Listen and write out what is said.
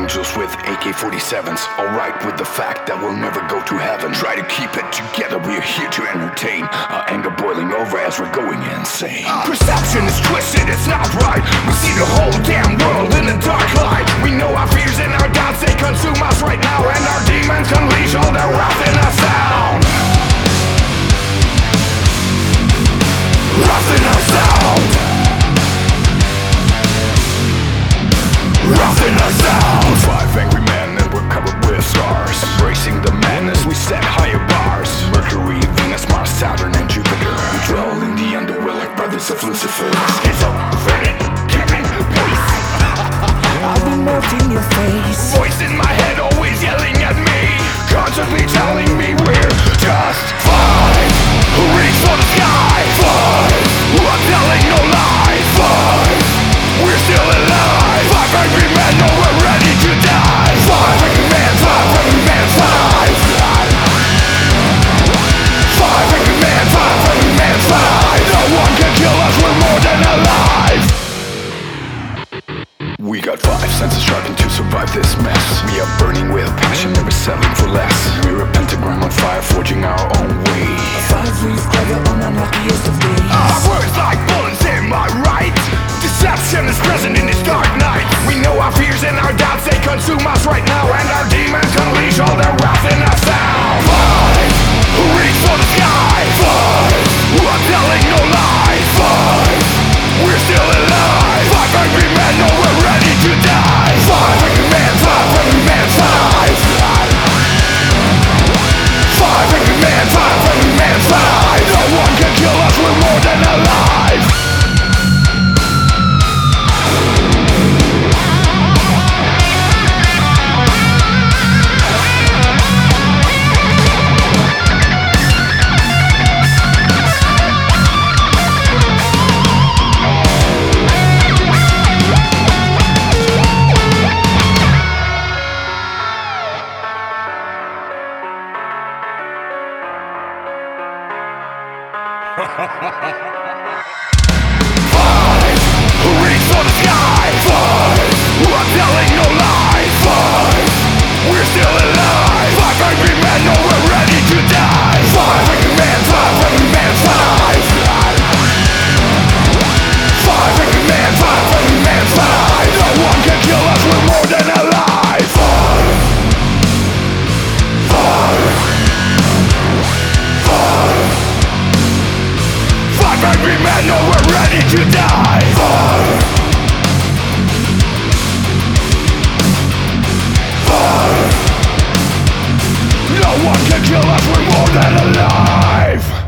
angels with AK-47s, alright with the fact that we'll never go to heaven. Try to keep it together, we're here to entertain. Our anger boiling over as we're going insane. Perception is twisted, it's not right. We see the whole damn world in a dark light. We know our fears and our doubts, they consume us right now, and our demons unleash all their wrath in our sound. Wrath in our sound. Wrath in our sound. We're 5 angry men and we're covered with scars, embracing the madness, we set higher bars. Mercury, Venus, Mars, Saturn and Jupiter, we dwell in the underworld like brothers of Lucifer. Schizophrenic, keeping pace. I've been melting your face. Voice in my head always yelling at me, constantly telling me we're just fine. Who reach for the sky? Fine. I'm telling no lies. Fine. We're still alive. 5 angry men, no, we're ready to die. 5 angry men, 5 angry men, 5. 5 angry men, 5 angry men, 5. No one can kill us, we're more than alive. We got 5 senses sharpened to survive this mess. We are burning with passion, never settling for less. We're a pentagram on fire, forging our own way. 5 weeks clever on unluckiest of days. Our words like bullets, am I right? Deception is present in this dark night. We know our fears and our doubts, they consume us right now, and our demons unleash all their wrath in our sound. 5, who reach for the sky? 5, who are telling no lies? 5, we're still alive. 5 angry men, no, we're ready to die. 5 angry men, 5 angry men, 5. 5 angry men, 5 angry men, 5. No one can kill us, we're more than alive. Five, who reach for the sky? 5, who are telling no lies? 5, we're still alive. 5 angry men, no, we're ready to die. 5 angry men, 5 angry men, 5. 5 angry men, 5 angry men, 5. No one can kill us, we're more than alive. 5, 5 angry men, no, we're ready to die. 5, 5. No one can kill us, we're more than alive.